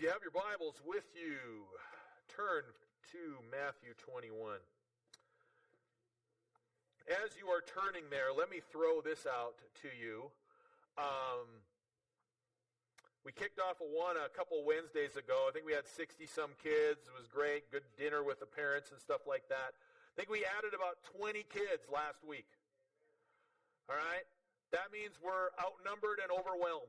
you have your Bibles with you, turn to Matthew 21. As you are turning there, let me throw this out to you. We kicked off Awana a couple Wednesdays ago. I think we had 60-some kids. It was great. Good dinner with the parents and stuff like that. I think we added about 20 kids last week. All right? That means we're outnumbered and overwhelmed.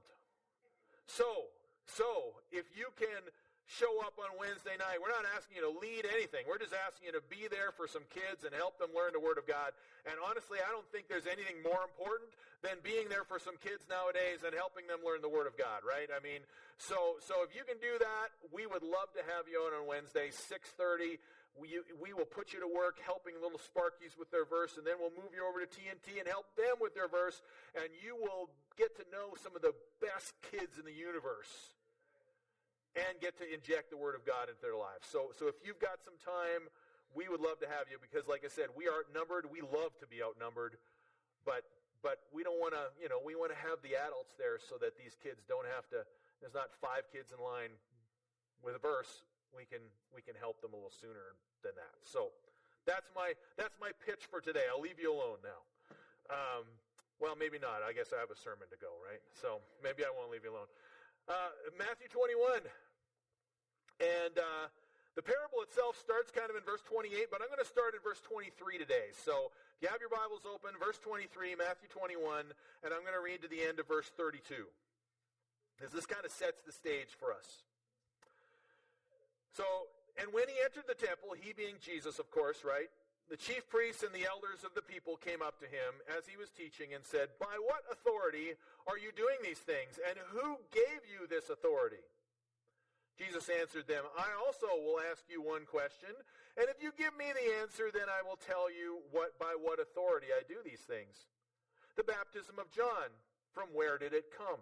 So if you can show up on Wednesday night, we're not asking you to lead anything. We're just asking you to be there for some kids and help them learn the Word of God. And honestly, I don't think there's anything more important than being there for some kids nowadays and helping them learn the Word of God, right? I mean, so if you can do that, we would love to have you on Wednesday, 6:30. We will put you to work helping little Sparkies with their verse, and then we'll move you over to TNT and help them with their verse, and you will get to know some of the best kids in the universe and get to inject the Word of God into their lives. So if you've got some time, we would love to have you because, like I said, we are outnumbered. We love to be outnumbered, but we don't want to, we want to have the adults there so that these kids don't have to, there's not 5 kids in line with a verse. We can help them a little sooner than that. So that's my pitch for today. I'll leave you alone now. Well, maybe not. I guess I have a sermon to go, right? So maybe I won't leave you alone. Matthew 21. And the parable itself starts kind of in verse 28, but I'm going to start at verse 23 today. So if you have your Bibles open, verse 23, Matthew 21, and I'm going to read to the end of verse 32. Because this kind of sets the stage for us. So, and when he entered the temple, he being Jesus, of course, right? The chief priests and the elders of the people came up to him as he was teaching and said, "By what authority are you doing these things? And who gave you this authority?" Jesus answered them, "I also will ask you one question, and if you give me the answer, then I will tell you by what authority I do these things. The baptism of John, from where did it come?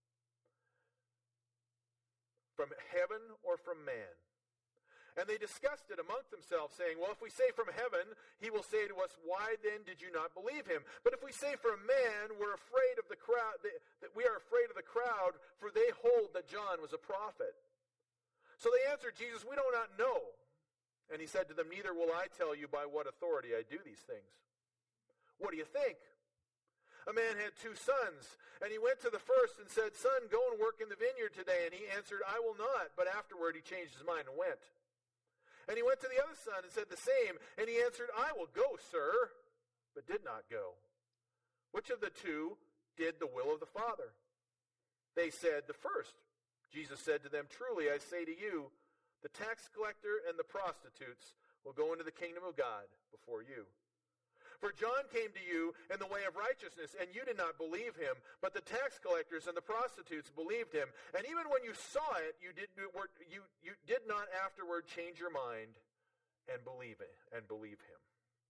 From heaven or from man?" And they discussed it among themselves, saying, "Well, if we say from heaven, he will say to us, 'Why then did you not believe him?' But if we say from man, we're afraid of the crowd. That we are afraid of the crowd, for they hold that John was a prophet." So they answered Jesus, "We do not know." And he said to them, "Neither will I tell you by what authority I do these things. What do you think? A man had 2 sons, and he went to the first and said, 'Son, go and work in the vineyard today.' And he answered, 'I will not.' But afterward he changed his mind and went. And he went to the other son and said the same. And he answered, 'I will go, sir,' but did not go. Which of the 2 did the will of the Father?" They said, "The first." Jesus said to them, "Truly I say to you, the tax collector and the prostitutes will go into the kingdom of God before you. For John came to you in the way of righteousness, and you did not believe him, but the tax collectors and the prostitutes believed him. And even when you saw it, you did not afterward change your mind and believe him."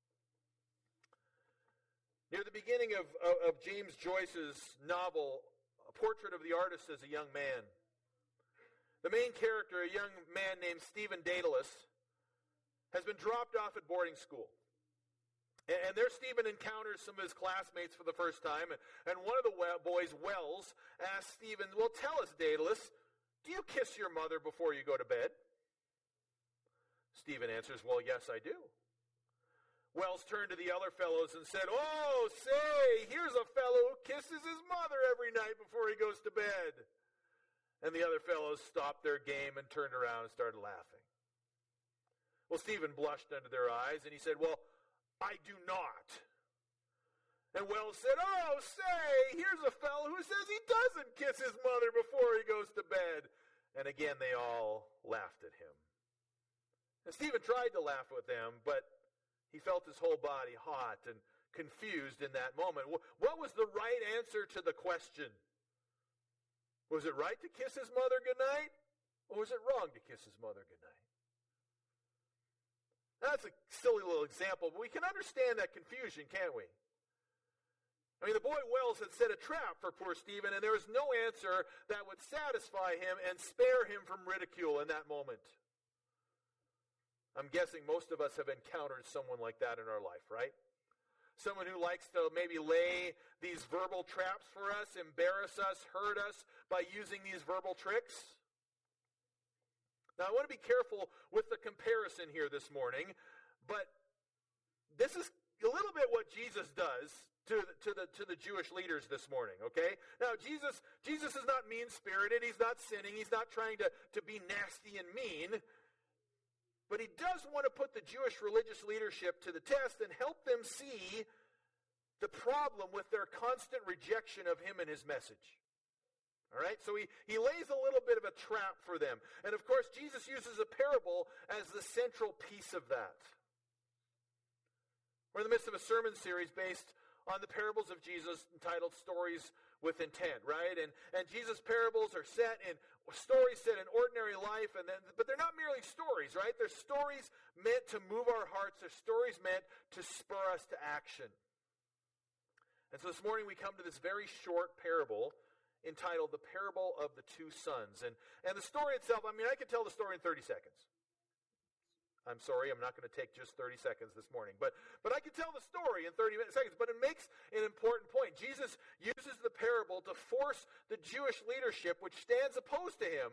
Near the beginning of James Joyce's novel, A Portrait of the Artist as a Young Man, the main character, a young man named Stephen Dedalus, has been dropped off at boarding school. And there Stephen encounters some of his classmates for the first time. And one of the boys, Wells, asks Stephen, "Well, tell us, Dedalus, do you kiss your mother before you go to bed?" Stephen answers, "Well, yes, I do." Wells turned to the other fellows and said, "Oh, say, here's a fellow who kisses his mother every night before he goes to bed." And the other fellows stopped their game and turned around and started laughing. Well, Stephen blushed under their eyes, and he said, "Well, I do not." And Wells said, "Oh, say, here's a fellow who says he doesn't kiss his mother before he goes to bed." And again, they all laughed at him. And Stephen tried to laugh with them, but he felt his whole body hot and confused in that moment. What was the right answer to the question? Was it right to kiss his mother goodnight? Or was it wrong to kiss his mother goodnight? That's a silly little example, but we can understand that confusion, can't we? I mean, the boy Wells had set a trap for poor Stephen, and there was no answer that would satisfy him and spare him from ridicule in that moment. I'm guessing most of us have encountered someone like that in our life, right? Someone who likes to maybe lay these verbal traps for us, embarrass us, hurt us by using these verbal tricks. Now, I want to be careful with the comparison here this morning, but this is a little bit what Jesus does to the Jewish leaders this morning, okay? Now, Jesus is not mean-spirited. He's not sinning. He's not trying to be nasty and mean. But he does want to put the Jewish religious leadership to the test and help them see the problem with their constant rejection of him and his message. All right, so he lays a little bit of a trap for them. And of course, Jesus uses a parable as the central piece of that. We're in the midst of a sermon series based on the parables of Jesus entitled Stories with Intent, right? And Jesus' parables are set in stories set in ordinary life, but they're not merely stories, right? They're stories meant to move our hearts. They're stories meant to spur us to action. And so this morning we come to this very short parable entitled The Parable of the Two Sons. And the story itself, I could tell the story in 30 seconds. I'm sorry, I'm not going to take just 30 seconds this morning. But I can tell the story in 30 seconds. But it makes an important point. Jesus uses the parable to force the Jewish leadership, which stands opposed to him,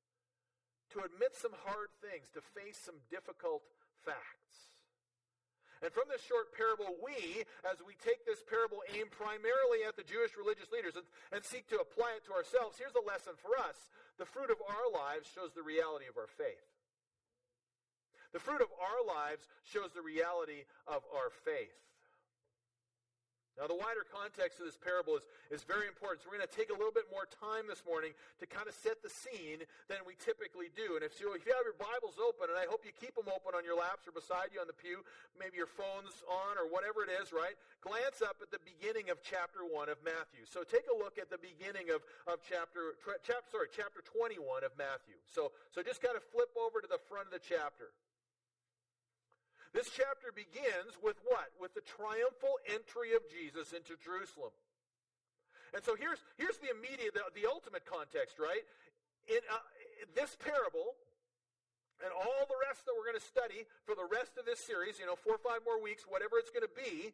to admit some hard things, to face some difficult facts. And from this short parable, as we take this parable aimed primarily at the Jewish religious leaders and seek to apply it to ourselves, here's a lesson for us. The fruit of our lives shows the reality of our faith. The fruit of our lives shows the reality of our faith. Now, the wider context of this parable is very important. So we're going to take a little bit more time this morning to kind of set the scene than we typically do. And if you have your Bibles open, and I hope you keep them open on your laps or beside you on the pew, maybe your phone's on or whatever it is, right? Glance up at the beginning of chapter 1 of Matthew. So take a look at the beginning of chapter 21 of Matthew. So just kind of flip over to the front of the chapter. This chapter begins with what? With the triumphal entry of Jesus into Jerusalem. And so here's the immediate, the ultimate context, right? In this parable, and all the rest that we're going to study for the rest of this series, 4 or 5 more weeks, whatever it's going to be,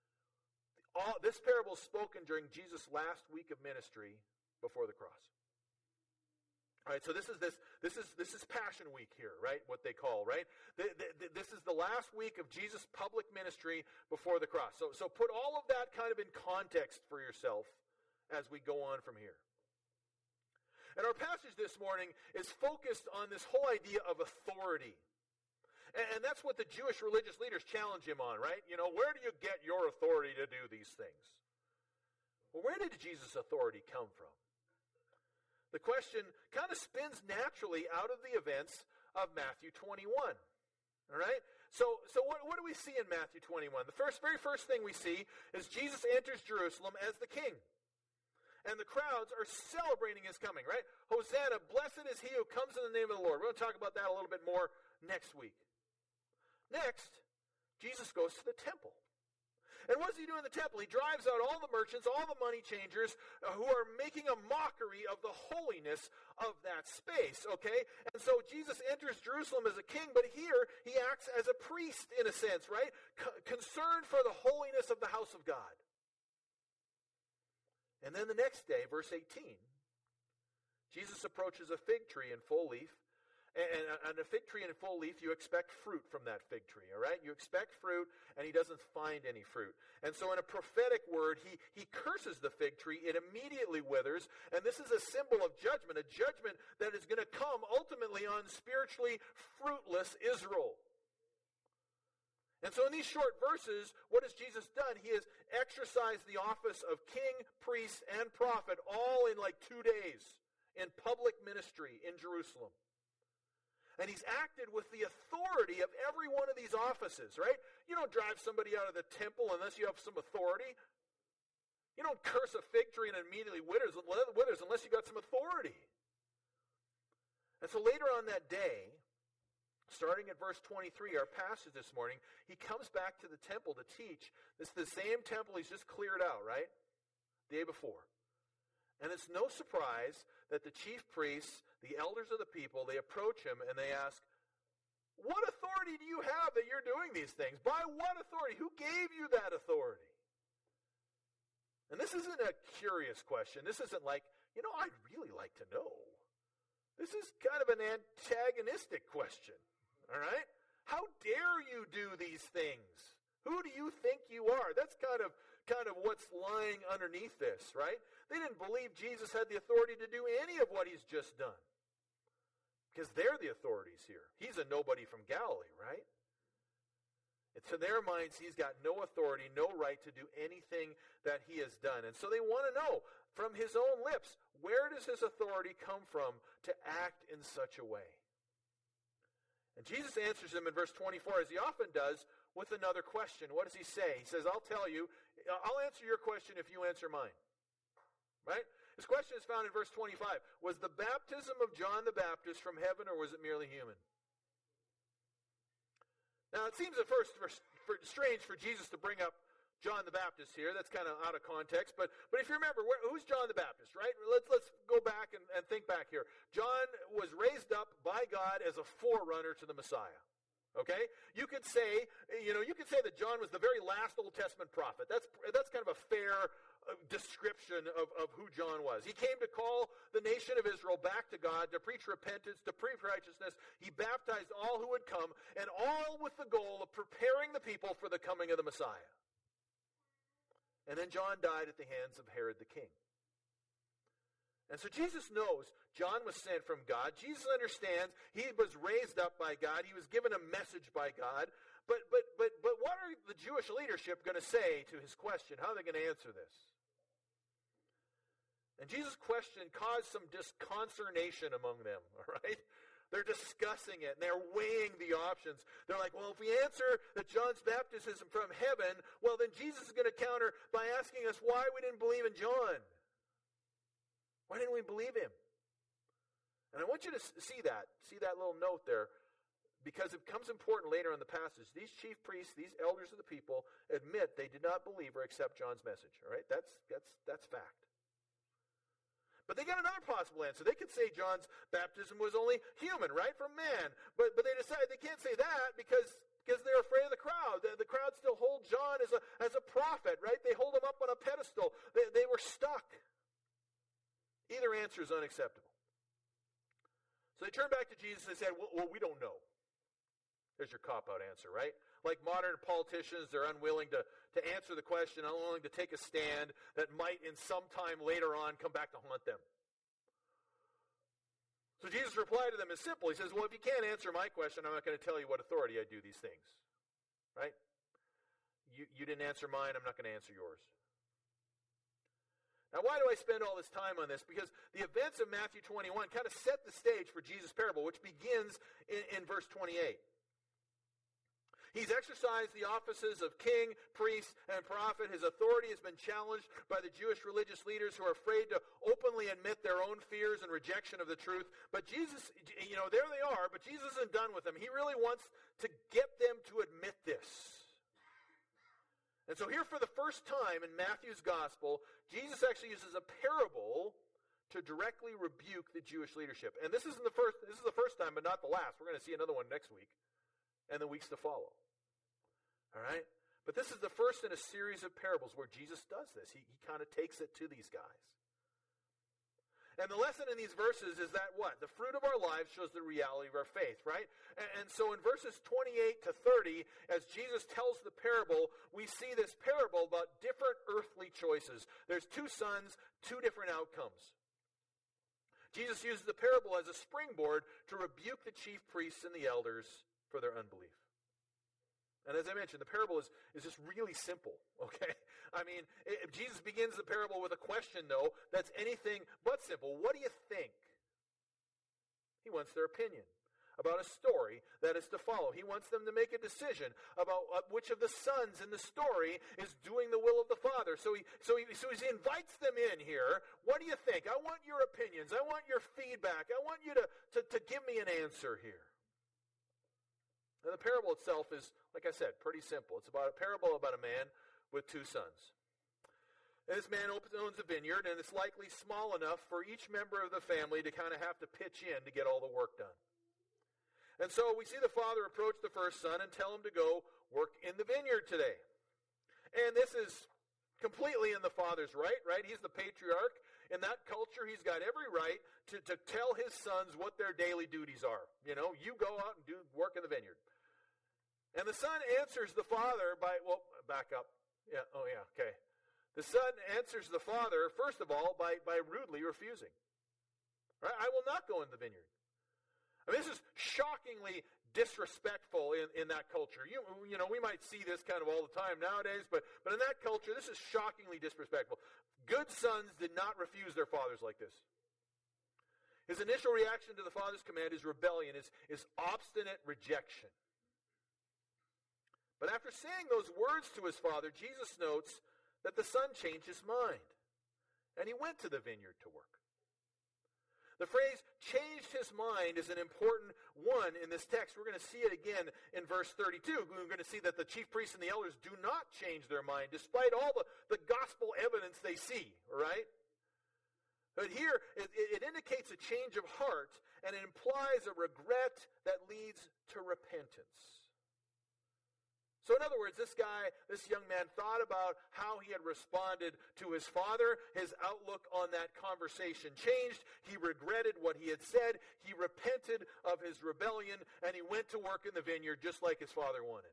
this parable is spoken during Jesus' last week of ministry before the cross. All right, so this is Passion Week here, right? What they call, right? This is the last week of Jesus' public ministry before the cross. So put all of that kind of in context for yourself as we go on from here. And our passage this morning is focused on this whole idea of authority. And that's what the Jewish religious leaders challenge him on, right? Where do you get your authority to do these things? Well, where did Jesus' authority come from? The question kind of spins naturally out of the events of Matthew 21. All right? So what do we see in Matthew 21? The very first thing we see is Jesus enters Jerusalem as the king. And the crowds are celebrating his coming, right? Hosanna, blessed is he who comes in the name of the Lord. We're going to talk about that a little bit more next week. Next, Jesus goes to the temple. And what does he do in the temple? He drives out all the merchants, all the money changers who are making a mockery of the holiness of that space, okay? And so Jesus enters Jerusalem as a king, but here he acts as a priest in a sense, right? Concerned for the holiness of the house of God. And then the next day, verse 18, Jesus approaches a fig tree in full leaf. And a fig tree in full leaf, you expect fruit from that fig tree, all right? You expect fruit, and he doesn't find any fruit. And so in a prophetic word, he curses the fig tree. It immediately withers, and this is a symbol of judgment, a judgment that is going to come ultimately on spiritually fruitless Israel. And so in these short verses, what has Jesus done? He has exercised the office of king, priest, and prophet all in like 2 days in public ministry in Jerusalem. And he's acted with the authority of every one of these offices, right? You don't drive somebody out of the temple unless you have some authority. You don't curse a fig tree and it immediately withers unless you got some authority. And so later on that day, starting at verse 23, our passage this morning, he comes back to the temple to teach. This is the same temple he's just cleared out, right? The day before. And it's no surprise that the chief priests, the elders of the people, they approach him and they ask, what authority do you have that you're doing these things? By what authority? Who gave you that authority? And this isn't a curious question. This isn't like, I'd really like to know. this is kind of an antagonistic question, all right? How dare you do these things? Who do you think you are? That's kind of what's lying underneath this, right? They didn't believe Jesus had the authority to do any of what he's just done. Because they're the authorities here. He's a nobody from Galilee, right? And to their minds, he's got no authority, no right to do anything that he has done. And so they want to know from his own lips, where does his authority come from to act in such a way? And Jesus answers them in verse 24, as he often does, with another question. What does he say? He says, I'll tell you, I'll answer your question if you answer mine. Right? His question is found in verse 25. Was the baptism of John the Baptist from heaven, or was it merely human? Now, it seems at first strange for Jesus to bring up John the Baptist here. That's kind of out of context. But if you remember, who's John the Baptist, right? Let's go back and think back here. John was raised up by God as a forerunner to the Messiah. Okay? You could say that John was the very last Old Testament prophet. That's kind of a fair description of who John was. He came to call the nation of Israel back to God, to preach repentance, to preach righteousness. He baptized all who would come, and all with the goal of preparing the people for the coming of the Messiah. And then John died at the hands of Herod the king. And so Jesus knows John was sent from God. Jesus understands he was raised up by God. He was given a message by God. But what are the Jewish leadership going to say to his question? How are they going to answer this? And Jesus' question caused some disconsternation among them, all right? They're discussing it, and they're weighing the options. They're like, well, if we answer that John's baptism is from heaven, well, then Jesus is going to counter by asking us why we didn't believe in John. Why didn't we believe him? And I want you to see that little note there, because it becomes important later in the passage. These chief priests, these elders of the people, admit they did not believe or accept John's message. All right, that's fact. But they got another possible answer. They could say John's baptism was only human, right, from man. But they decide they can't say that because they're afraid of the crowd. The crowd still hold John as a prophet, right? They hold him up on a pedestal. They were stuck. Either answer is unacceptable. So they turned back to Jesus and said, well, we don't know. There's your cop-out answer, right? Like modern politicians, they're unwilling to answer the question, unwilling to take a stand that might in some time later on come back to haunt them. So Jesus' reply to them is simple. He says, well, if you can't answer my question, I'm not going to tell you what authority I do these things. Right? You didn't answer mine, I'm not going to answer yours. Now, why do I spend all this time on this? Because the events of Matthew 21 kind of set the stage for Jesus' parable, which begins in verse 28. He's exercised the offices of king, priest, and prophet. His authority has been challenged by the Jewish religious leaders who are afraid to openly admit their own fears and rejection of the truth. But Jesus, there they are, but Jesus isn't done with them. He really wants to get them to admit this. And so here for the first time in Matthew's gospel, Jesus actually uses a parable to directly rebuke the Jewish leadership. And this is the first time, but not the last. We're going to see another one next week and the weeks to follow. All right? But this is the first in a series of parables where Jesus does this. He kind of takes it to these guys. And the lesson in these verses is that what? The fruit of our lives shows the reality of our faith, right? And so in verses 28 to 30, as Jesus tells the parable, we see this parable about different earthly choices. There's two sons, two different outcomes. Jesus uses the parable as a springboard to rebuke the chief priests and the elders for their unbelief. And as I mentioned, the parable is just really simple, okay? I mean, Jesus begins the parable with a question, though, that's anything but simple. What do you think? He wants their opinion about a story that is to follow. He wants them to make a decision about which of the sons in the story is doing the will of the Father. So he invites them in here. What do you think? I want your opinions. I want your feedback. I want you to give me an answer here. And the parable itself is, like I said, pretty simple. It's about a parable about a man with two sons. And this man owns a vineyard, and it's likely small enough for each member of the family to kind of have to pitch in to get all the work done. And so we see the father approach the first son and tell him to go work in the vineyard today. And this is completely in the father's right? He's the patriarch. in that culture, he's got every right to tell his sons what their daily duties are. You go out and do work in the vineyard. And the son answers the father by, back up. Okay. The son answers the father, first of all, by rudely refusing. Right? I will not go in the vineyard. I mean, this is shockingly disrespectful in that culture. We might see this kind of all the time nowadays, but in that culture, this is shockingly disrespectful. Good sons did not refuse their fathers like this. His initial reaction to the father's command is rebellion, is obstinate rejection. But after saying those words to his father, Jesus notes that the son changed his mind, and he went to the vineyard to work. The phrase changed his mind is an important one in this text. We're going to see it again in verse 32. We're going to see that the chief priests and the elders do not change their mind despite all the gospel evidence they see, right? But here, it indicates a change of heart, and it implies a regret that leads to repentance. So in other words, this young man thought about how he had responded to his father. His outlook on that conversation changed. He regretted what he had said. He repented of his rebellion, and he went to work in the vineyard just like his father wanted.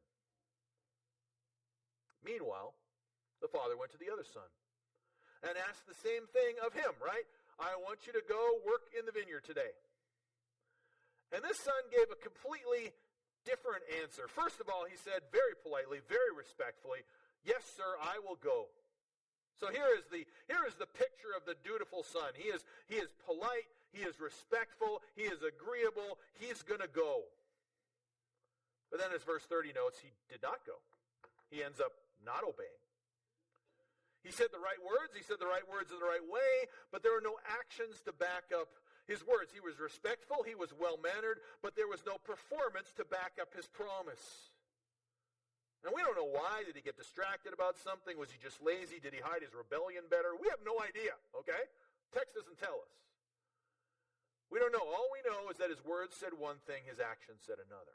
Meanwhile, the father went to the other son and asked the same thing of him, right? I want you to go work in the vineyard today. And this son gave a completely different answer. First of all, he said very politely, very respectfully, yes, sir, I will go. So here is the picture of the dutiful son. He is polite, he is respectful, he is agreeable, he's going to go. But then as verse 30 notes, he did not go. He ends up not obeying. He said the right words in the right way, but there were no actions to back up his words. He was respectful, he was well-mannered, but there was no performance to back up his promise. And we don't know why. Did he get distracted about something? Was he just lazy? Did he hide his rebellion better? We have no idea, okay? Text doesn't tell us. We don't know. All we know is that his words said one thing, his actions said another.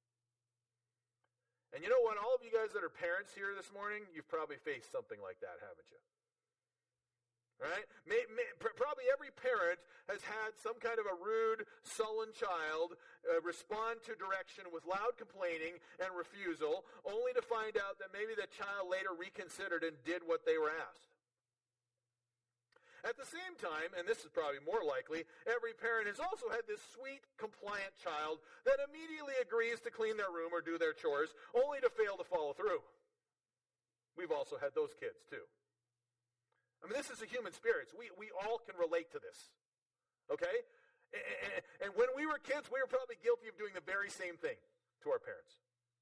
And you know what? All of you guys that are parents here this morning, you've probably faced something like that, haven't you? Right? Probably every parent has had some kind of a rude, sullen child respond to direction with loud complaining and refusal, only to find out that maybe the child later reconsidered and did what they were asked. At the same time, and this is probably more likely, every parent has also had this sweet, compliant child that immediately agrees to clean their room or do their chores, only to fail to follow through. We've also had those kids, too. I mean, this is a human spirit. We all can relate to this, okay? And when we were kids, we were probably guilty of doing the very same thing to our parents.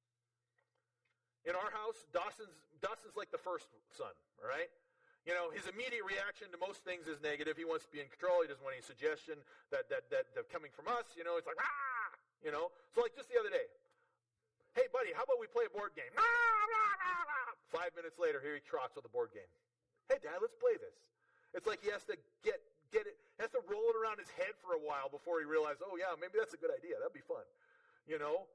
In our house, Dawson's like the first son, all right? You know, his immediate reaction to most things is negative. He wants to be in control. He doesn't want any suggestion that coming from us. You know, it's like, ah! You know? So like just the other day, hey, buddy, how about we play a board game? 5 minutes later, here he trots with a board game. Hey, Dad, let's play this. It's like he has to get it, has to roll it around his head for a while before he realizes, oh, yeah, maybe that's a good idea. That'd be fun. You know?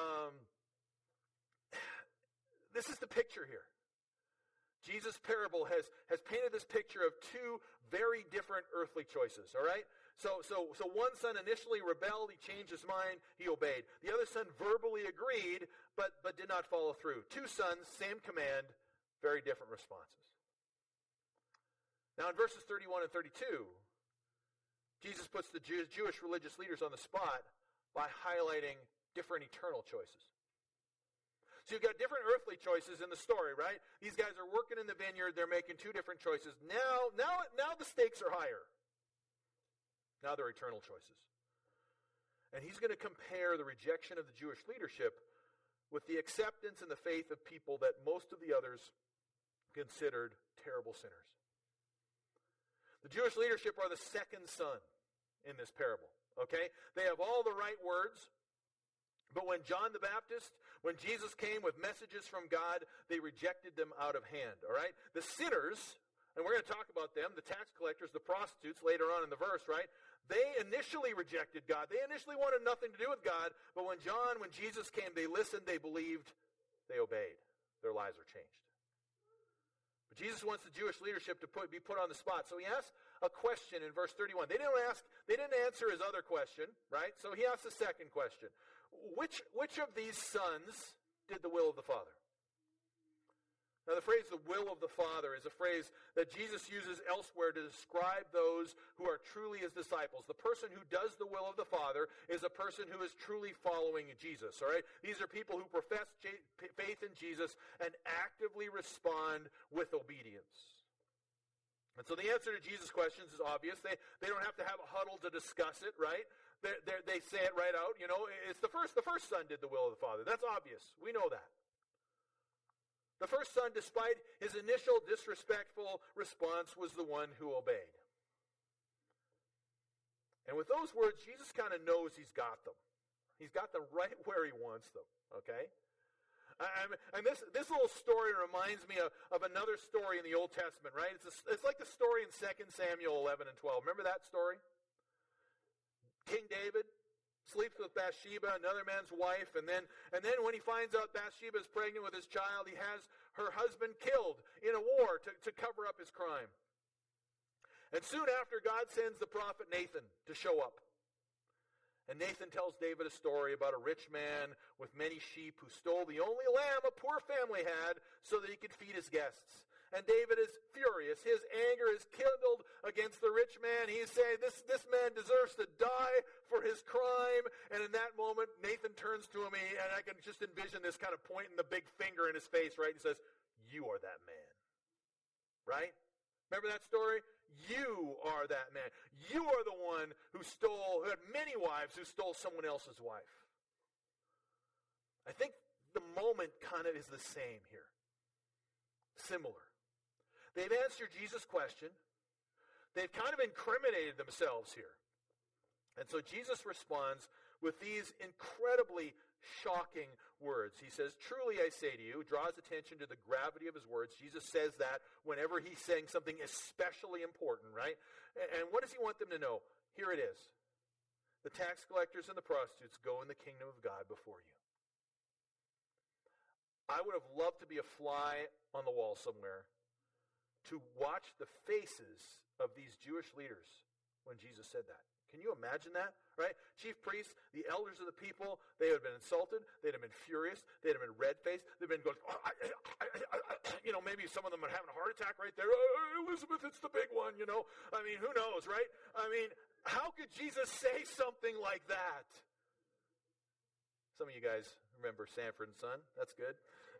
This is the picture here. Jesus' parable has painted this picture of two very different earthly choices, all right? So one son initially rebelled, he changed his mind, he obeyed. The other son verbally agreed, but did not follow through. Two sons, same command, very different responses. Now in verses 31 and 32, Jesus puts the Jewish religious leaders on the spot by highlighting different eternal choices. So you've got different earthly choices in the story, right? These guys are working in the vineyard. They're making two different choices. Now the stakes are higher. Now they're eternal choices. And he's going to compare the rejection of the Jewish leadership with the acceptance and the faith of people that most of the others considered terrible sinners. The Jewish leadership are the second son in this parable, okay? They have all the right words, but when John the Baptist, when Jesus came with messages from God, they rejected them out of hand, all right? The sinners, and we're going to talk about them, the tax collectors, the prostitutes, later on in the verse, right? They initially rejected God. They initially wanted nothing to do with God, but when Jesus came, they listened, they believed, they obeyed. Their lives were changed. But Jesus wants the Jewish leadership to be put on the spot. So he asks a question in verse 31. They didn't answer his other question, right? So he asks the second question. Which of these sons did the will of the Father? Now the phrase, the will of the Father, is a phrase that Jesus uses elsewhere to describe those who are truly his disciples. The person who does the will of the Father is a person who is truly following Jesus, all right? These are people who profess faith in Jesus and actively respond with obedience. And so the answer to Jesus' questions is obvious. They don't have to have a huddle to discuss it, right? They say it right out. You know, it's the first son did the will of the Father. That's obvious. We know that. The first son, despite his initial disrespectful response, was the one who obeyed. And with those words, Jesus kind of knows he's got them. He's got them right where he wants them, okay? And this little story reminds me of another story in the Old Testament, right? It's like the story in 2 Samuel 11 and 12. Remember that story? King David sleeps with Bathsheba, another man's wife, and then when he finds out Bathsheba is pregnant with his child, he has her husband killed in a war to cover up his crime. And soon after, God sends the prophet Nathan to show up. And Nathan tells David a story about a rich man with many sheep who stole the only lamb a poor family had so that he could feed his guests. And David is furious. His anger is kindled against the rich man. He's saying, this man deserves to die for his crime. And in that moment, Nathan turns to him, and I can just envision this kind of pointing the big finger in his face, right? He says, you are that man. Right? Remember that story? You are that man. You are the one who had many wives, who stole someone else's wife. I think the moment kind of is the same here. Similar. They've answered Jesus' question. They've kind of incriminated themselves here. And so Jesus responds with these incredibly shocking words. He says, truly I say to you, draws attention to the gravity of his words. Jesus says that whenever he's saying something especially important, right? And what does he want them to know? Here it is. The tax collectors and the prostitutes go in the kingdom of God before you. I would have loved to be a fly on the wall somewhere to watch the faces of these Jewish leaders when Jesus said that. Can you imagine that? Right? Chief priests, the elders of the people, they would have been insulted. They'd have been furious. They'd have been red-faced. They'd have been going, maybe some of them are having a heart attack right there. Elizabeth, it's the big one, you know. I mean, who knows, right? I mean, how could Jesus say something like that? Some of you guys remember Sanford and Son. That's good.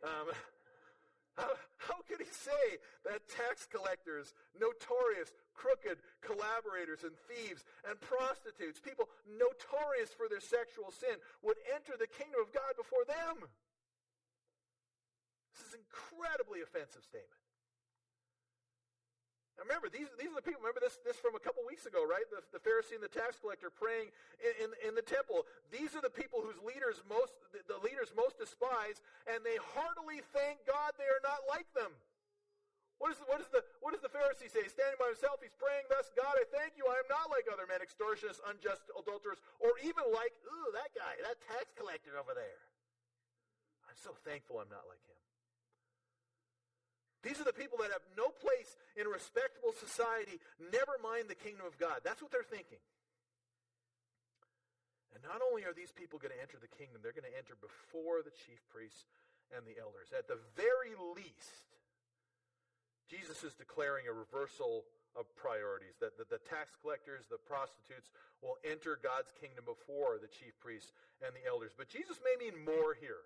How could he say that tax collectors, notorious, crooked collaborators and thieves and prostitutes, people notorious for their sexual sin, would enter the kingdom of God before them? This is an incredibly offensive statement. Now remember, these are the people, remember this from a couple weeks ago, right? The Pharisee and the tax collector praying in the temple. These are the people whose the leaders most despise, and they heartily thank God they are not like them. What does the Pharisee say? He's standing by himself, he's praying thus, God, I thank you, I am not like other men, extortionists, unjust adulterers, or even like, that guy, that tax collector over there. I'm so thankful I'm not like him. These are the people that have no place in a respectable society, never mind the kingdom of God. That's what they're thinking. And not only are these people going to enter the kingdom, they're going to enter before the chief priests and the elders. At the very least, Jesus is declaring a reversal of priorities, that the tax collectors, the prostitutes, will enter God's kingdom before the chief priests and the elders. But Jesus may mean more here.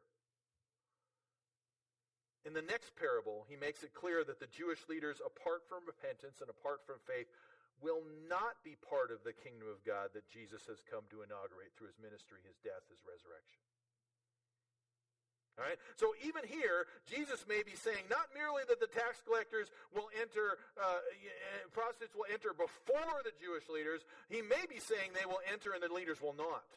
In the next parable, he makes it clear that the Jewish leaders, apart from repentance and apart from faith, will not be part of the kingdom of God that Jesus has come to inaugurate through his ministry, his death, his resurrection. All right? So even here, Jesus may be saying not merely that the tax collectors will enter, prostitutes will enter before the Jewish leaders, he may be saying they will enter and the leaders will not.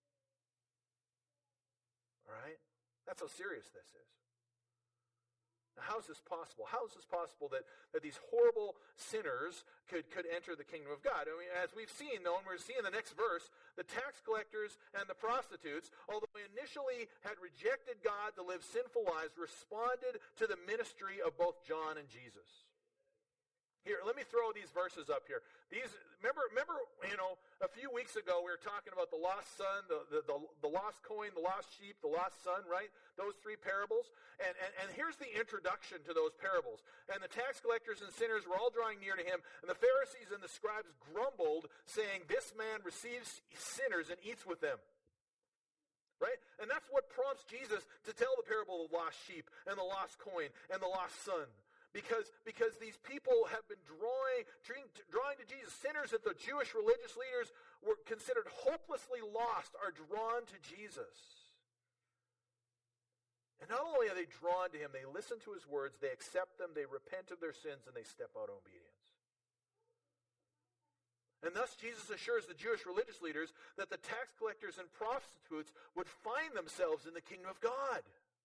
All right? That's how serious this is. How is this possible? How is this possible that these horrible sinners could enter the kingdom of God? I mean, as we've seen, though, and we're seeing in the next verse, the tax collectors and the prostitutes, although they initially had rejected God to live sinful lives, responded to the ministry of both John and Jesus. Here, let me throw these verses up here. Remember, a few weeks ago we were talking about the lost son, the lost coin, the lost sheep, the lost son, right? Those three parables. And here's the introduction to those parables. And the tax collectors and sinners were all drawing near to him, and the Pharisees and the scribes grumbled, saying, "This man receives sinners and eats with them." Right? And that's what prompts Jesus to tell the parable of the lost sheep and the lost coin and the lost son. Because these people have been drawing to Jesus. Sinners that the Jewish religious leaders were considered hopelessly lost are drawn to Jesus. And not only are they drawn to him, they listen to his words, they accept them, they repent of their sins, and they step out in obedience. And thus Jesus assures the Jewish religious leaders that the tax collectors and prostitutes would find themselves in the kingdom of God.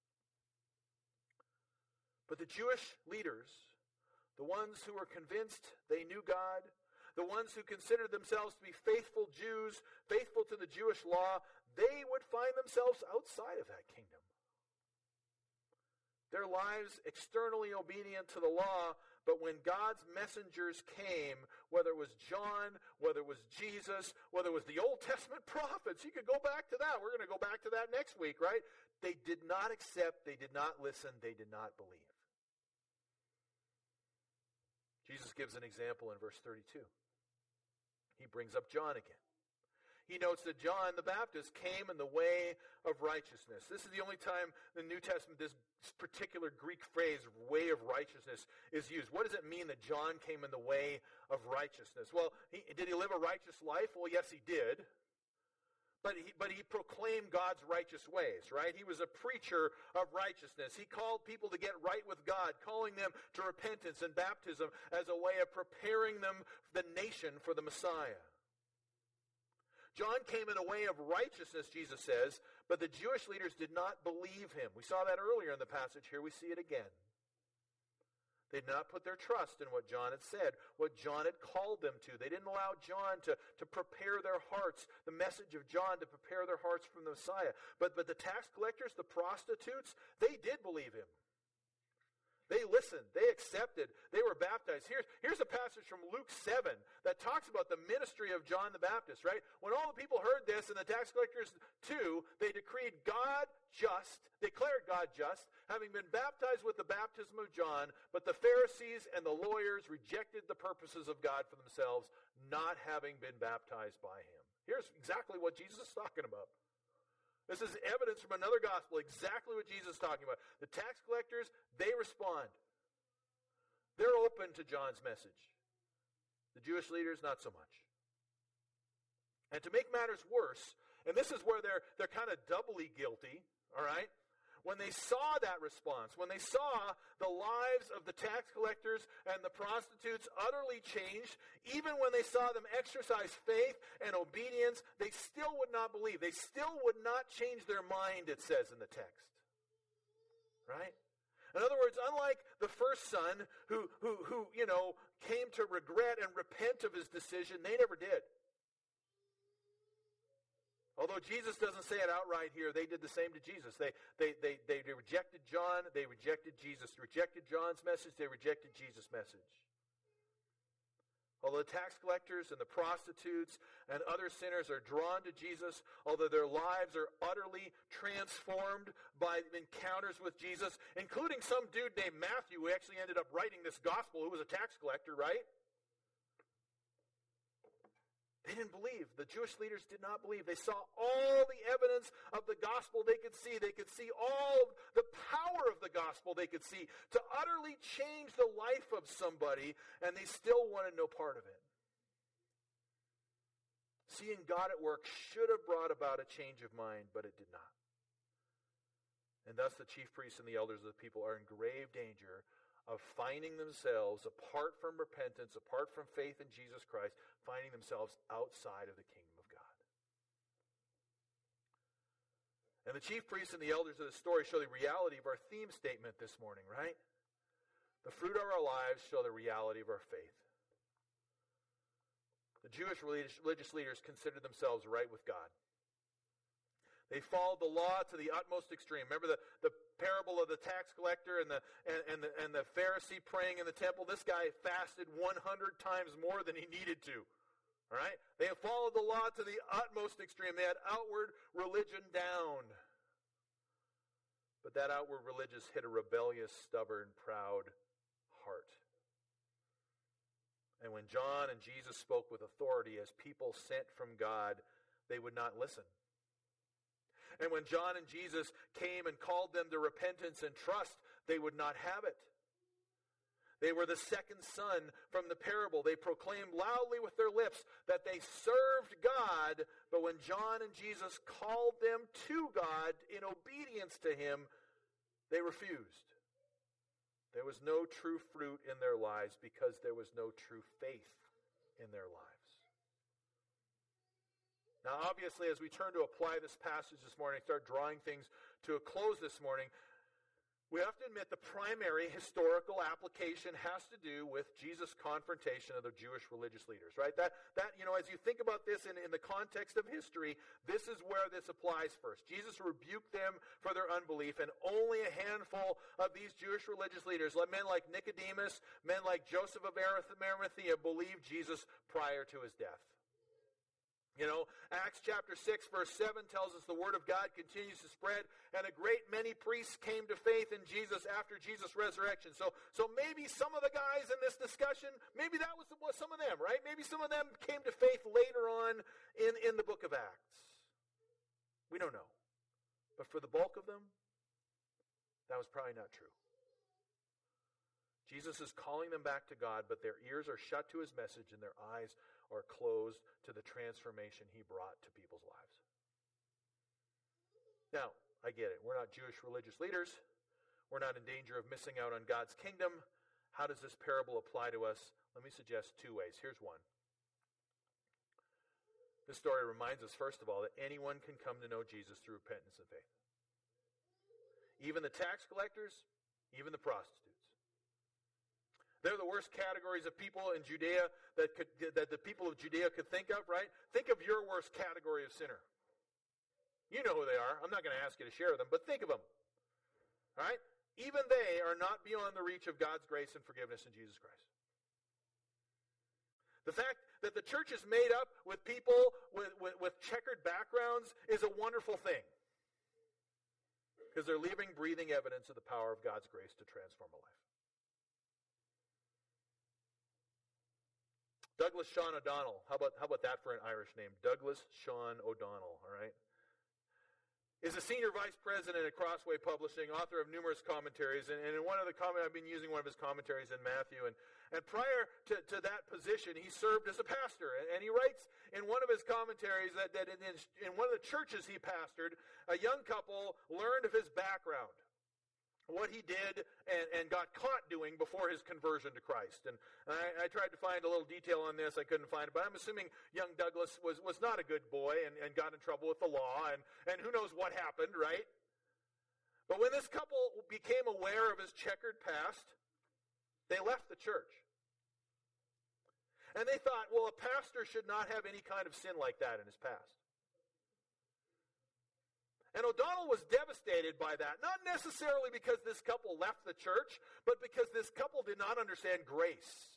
But the Jewish leaders, the ones who were convinced they knew God, the ones who considered themselves to be faithful Jews, faithful to the Jewish law, they would find themselves outside of that kingdom. Their lives externally obedient to the law, but when God's messengers came, whether it was John, whether it was Jesus, whether it was the Old Testament prophets, you could go back to that. We're going to go back to that next week, right? They did not accept, they did not listen, they did not believe. Jesus gives an example in verse 32. He brings up John again. He notes that John the Baptist came in the way of righteousness. This is the only time in the New Testament this particular Greek phrase, way of righteousness, is used. What does it mean that John came in the way of righteousness? Well, did he live a righteous life? Well, yes, he did. But he proclaimed God's righteous ways, right? He was a preacher of righteousness. He called people to get right with God, calling them to repentance and baptism as a way of preparing them, the nation, for the Messiah. John came in a way of righteousness, Jesus says, but the Jewish leaders did not believe him. We saw that earlier in the passage. Here we see it again. They did not put their trust in what John had said, what John had called them to. They didn't allow John to prepare their hearts, the message of John to prepare their hearts from the Messiah. But the tax collectors, the prostitutes, they did believe him. They listened. They accepted. They were baptized. Here's a passage from Luke 7 that talks about the ministry of John the Baptist, right? When all the people heard this, and the tax collectors too, they declared God just, having been baptized with the baptism of John, but the Pharisees and the lawyers rejected the purposes of God for themselves, not having been baptized by him. Here's exactly what Jesus is talking about. This is evidence from another gospel, exactly what Jesus is talking about. The tax collectors, they respond. They're open to John's message. The Jewish leaders, not so much. And to make matters worse, and this is where they're kind of doubly guilty, all right? When they saw that response, when they saw the lives of the tax collectors and the prostitutes utterly changed, even when they saw them exercise faith and obedience, they still would not believe. They still would not change their mind, it says in the text. Right? In other words, unlike the first son who came to regret and repent of his decision, they never did. Although Jesus doesn't say it outright here, they did the same to Jesus. They rejected John, they rejected Jesus. They rejected John's message, they rejected Jesus' message. Although the tax collectors and the prostitutes and other sinners are drawn to Jesus, although their lives are utterly transformed by encounters with Jesus, including some dude named Matthew who actually ended up writing this gospel, who was a tax collector, right? They didn't believe. The Jewish leaders did not believe. They saw all the evidence of the gospel they could see. They could see all the power of the gospel they could see to utterly change the life of somebody, and they still wanted no part of it. Seeing God at work should have brought about a change of mind, but it did not. And thus the chief priests and the elders of the people are in grave danger of finding themselves, apart from repentance, apart from faith in Jesus Christ, finding themselves outside of the kingdom of God. And the chief priests and the elders of the story show the reality of our theme statement this morning, right? The fruit of our lives show the reality of our faith. The Jewish religious leaders considered themselves right with God. They followed the law to the utmost extreme. Remember the parable of the tax collector and the Pharisee praying in the temple? This guy fasted 100 times more than he needed to. All right? They have followed the law to the utmost extreme. They had outward religion down. But that outward religion hid a rebellious, stubborn, proud heart. And when John and Jesus spoke with authority as people sent from God, they would not listen. And when John and Jesus came and called them to repentance and trust, they would not have it. They were the second son from the parable. They proclaimed loudly with their lips that they served God, but when John and Jesus called them to God in obedience to him, they refused. There was no true fruit in their lives because there was no true faith in their lives. Now, obviously, as we turn to apply this passage this morning, start drawing things to a close this morning, we have to admit the primary historical application has to do with Jesus' confrontation of the Jewish religious leaders, right? That as you think about this in the context of history, this is where this applies first. Jesus rebuked them for their unbelief, and only a handful of these Jewish religious leaders, men like Nicodemus, men like Joseph of Arimathea, believed Jesus prior to his death. Acts chapter 6, verse 7 tells us the word of God continues to spread, and a great many priests came to faith in Jesus after Jesus' resurrection. So maybe some of the guys in this discussion, maybe that was some of them, right? Maybe some of them came to faith later on in the book of Acts. We don't know. But for the bulk of them, that was probably not true. Jesus is calling them back to God, but their ears are shut to his message and their eyes are closed to the transformation he brought to people's lives. Now, I get it. We're not Jewish religious leaders. We're not in danger of missing out on God's kingdom. How does this parable apply to us? Let me suggest two ways. Here's one. This story reminds us, first of all, that anyone can come to know Jesus through repentance and faith. Even the tax collectors, even the prostitutes. They're the worst categories of people in Judea that the people of Judea could think of, right? Think of your worst category of sinner. You know who they are. I'm not going to ask you to share them, but think of them. All right? Even they are not beyond the reach of God's grace and forgiveness in Jesus Christ. The fact that the church is made up with people with checkered backgrounds is a wonderful thing. Because they're living, breathing evidence of the power of God's grace to transform a life. Douglas Sean O'Donnell. How about that for an Irish name? Douglas Sean O'Donnell, all right? Is a senior vice president at Crossway Publishing, author of numerous commentaries. And in one of the I've been using one of his commentaries in Matthew. And prior to that position, he served as a pastor. And he writes in one of his commentaries that in one of the churches he pastored, a young couple learned of his background, what he did and got caught doing before his conversion to Christ. And I tried to find a little detail on this. I couldn't find it. But I'm assuming young Douglas was not a good boy and got in trouble with the law. And who knows what happened, right? But when this couple became aware of his checkered past, they left the church. And they thought, well, a pastor should not have any kind of sin like that in his past. And O'Donnell was devastated by that, not necessarily because this couple left the church, but because this couple did not understand grace.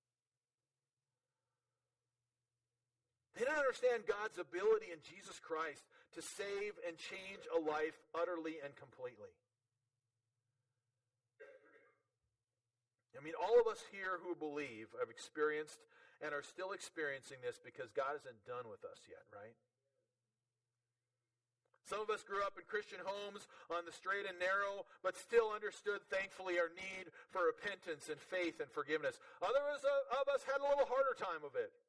They didn't understand God's ability in Jesus Christ to save and change a life utterly and completely. I mean, all of us here who believe have experienced and are still experiencing this because God isn't done with us yet, right? Some of us grew up in Christian homes on the straight and narrow, but still understood, thankfully, our need for repentance and faith and forgiveness. Others of us had a little harder time of it.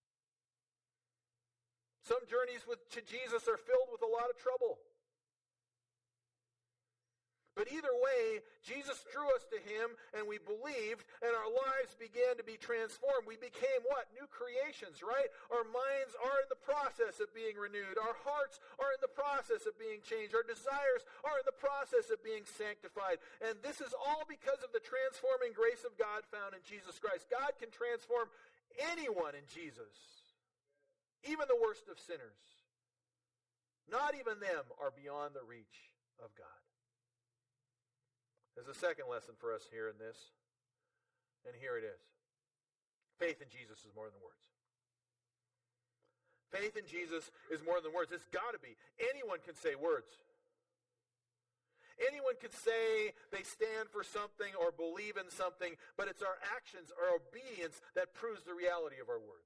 Some journeys to Jesus are filled with a lot of trouble. But either way, Jesus drew us to him, and we believed, and our lives began to be transformed. We became what? New creations, right? Our minds are in the process of being renewed. Our hearts are in the process of being changed. Our desires are in the process of being sanctified. And this is all because of the transforming grace of God found in Jesus Christ. God can transform anyone in Jesus, even the worst of sinners. Not even them are beyond the reach of God. There's a second lesson for us here in this, and here it is. Faith in Jesus is more than words. Faith in Jesus is more than words. It's got to be. Anyone can say words. Anyone can say they stand for something or believe in something, but it's our actions, our obedience that proves the reality of our words.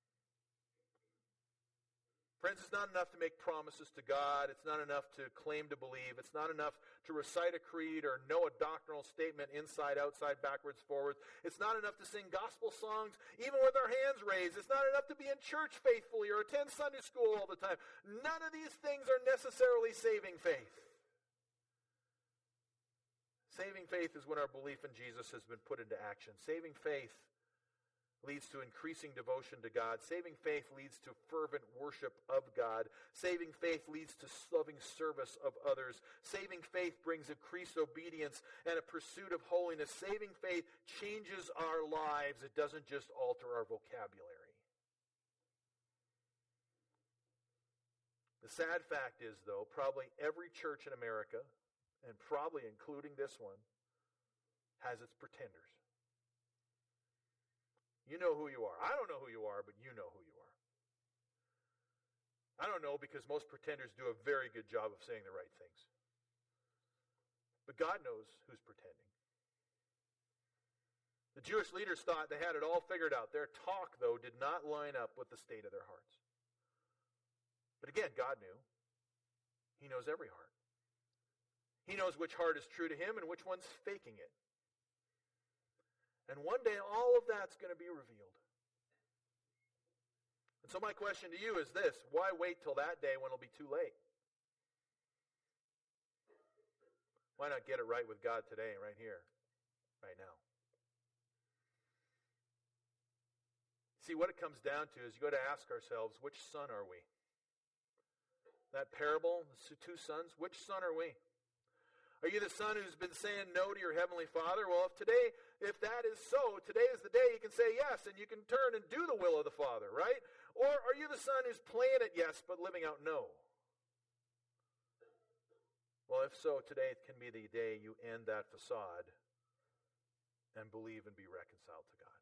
Friends, it's not enough to make promises to God. It's not enough to claim to believe. It's not enough to recite a creed or know a doctrinal statement inside, outside, backwards, forwards. It's not enough to sing gospel songs even with our hands raised. It's not enough to be in church faithfully or attend Sunday school all the time. None of these things are necessarily saving faith. Saving faith is when our belief in Jesus has been put into action. Saving faith leads to increasing devotion to God. Saving faith leads to fervent worship of God. Saving faith leads to loving service of others. Saving faith brings increased obedience and a pursuit of holiness. Saving faith changes our lives. It doesn't just alter our vocabulary. The sad fact is, though, probably every church in America, and probably including this one, has its pretenders. You know who you are. I don't know who you are, but you know who you are. I don't know because most pretenders do a very good job of saying the right things. But God knows who's pretending. The Jewish leaders thought they had it all figured out. Their talk, though, did not line up with the state of their hearts. But again, God knew. He knows every heart. He knows which heart is true to him and which one's faking it. And one day, all of that's going to be revealed. And so my question to you is this: why wait till that day when it'll be too late? Why not get it right with God today, right here, right now? See, what it comes down to is you got to ask ourselves, which son are we? That parable, the two sons, which son are we? Are you the son who's been saying no to your heavenly Father? Well, if that is so, today is the day you can say yes, and you can turn and do the will of the Father, right? Or are you the son who's playing it yes, but living out no? Well, if so, today can be the day you end that facade and believe and be reconciled to God.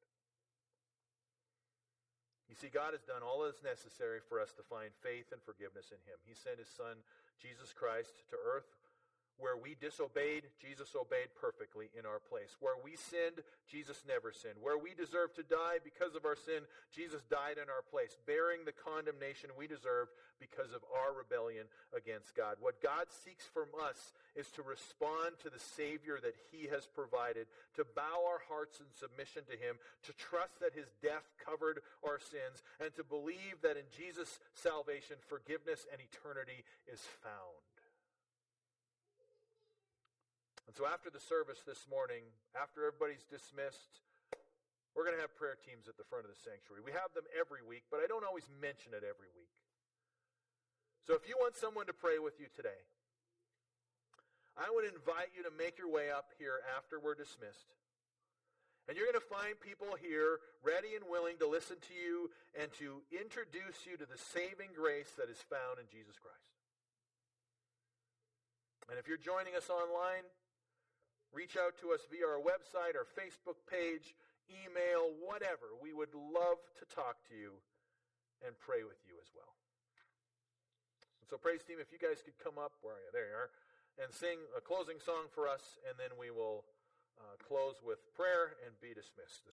You see, God has done all that is necessary for us to find faith and forgiveness in him. He sent his son, Jesus Christ, to earth. Where we disobeyed, Jesus obeyed perfectly in our place. Where we sinned, Jesus never sinned. Where we deserved to die because of our sin, Jesus died in our place, bearing the condemnation we deserved because of our rebellion against God. What God seeks from us is to respond to the Savior that he has provided, to bow our hearts in submission to him, to trust that his death covered our sins, and to believe that in Jesus' salvation, forgiveness and eternity is found. And so after the service this morning, after everybody's dismissed, we're going to have prayer teams at the front of the sanctuary. We have them every week, but I don't always mention it every week. So if you want someone to pray with you today, I would invite you to make your way up here after we're dismissed. And you're going to find people here ready and willing to listen to you and to introduce you to the saving grace that is found in Jesus Christ. And if you're joining us online, reach out to us via our website, our Facebook page, email, whatever. We would love to talk to you and pray with you as well. And so praise team, if you guys could come up, where are you? There you are, and sing a closing song for us, and then we will close with prayer and be dismissed.